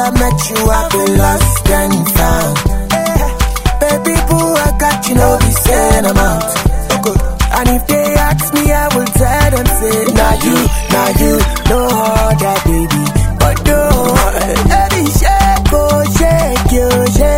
I met you, I've been lost and found. Baby boo, I got you, no be saying I'm out. And if they ask me, I will tell them, say, nah you, no other baby. But no, baby, shake, oh, shake you,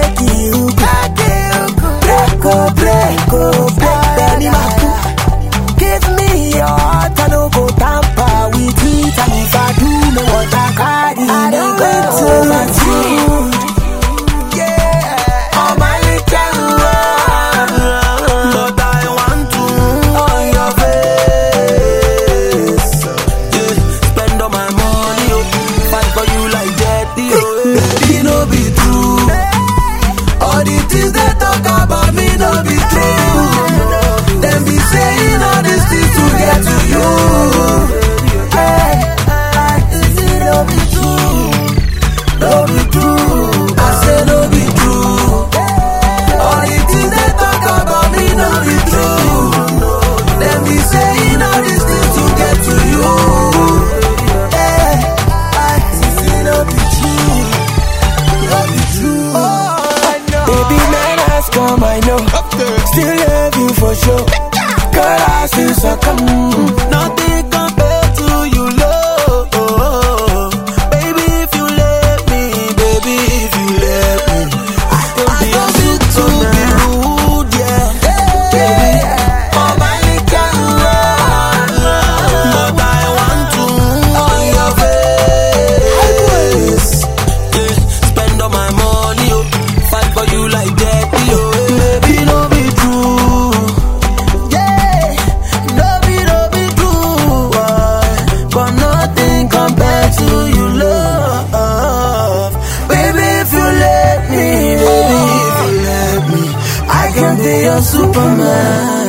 break, oh, Benny Maku. Give me your heart, I no go tamper with it. And if I do, no what I carry, I don't go to my food. Yeah, on my little one, but I want to on your face. Yeah, spend all my money, oh, fight for you like that, oh. Baby, no be true. All the things they talk about me, no be true. Them be saying all these things to get to you. Hey, is it no be true? No be true. I say no be true. All the things they talk about me, no be true. Them be saying all these things to get to you. Hey, is it no be true? No be true. Baby, man has come, I know. Still love you for sure. Girl, I still succumb. Nothing compared to you, love. Baby, if you let me, I can be too rude, yeah. Baby, oh my little one, but I want to on your face. Yeah, spend all my money, oh, fight for you like that, oh. Baby, no be true. But nothing compared to you, love. Baby, if you let me, I can be your Superman.